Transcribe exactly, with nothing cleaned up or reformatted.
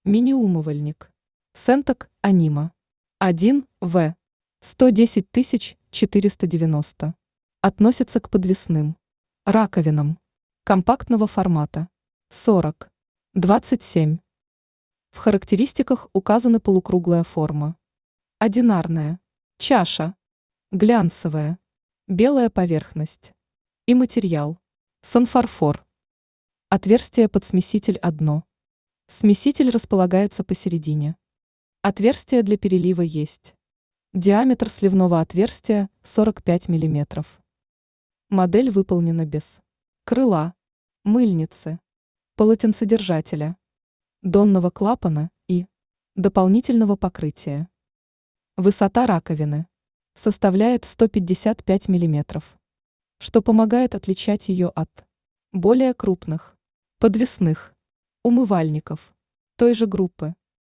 Мини-умывальник. Сентек Анима. один В. сто десять тысяч четыреста девяносто. Относится к подвесным раковинам компактного формата. сорок. двадцать семь. В характеристиках указаны полукруглая форма. Одинарная. Чаша. Глянцевая. Белая поверхность. И материал. Санфарфор. Отверстие под смеситель одно. Смеситель располагается посередине. Отверстие для перелива есть. Диаметр сливного отверстия сорок пять миллиметров. Модель выполнена без крыла, мыльницы, полотенцедержателя, донного клапана и дополнительного покрытия. Высота раковины составляет сто пятьдесят пять миллиметров, что помогает отличать ее от более крупных подвесных умывальников той же группы.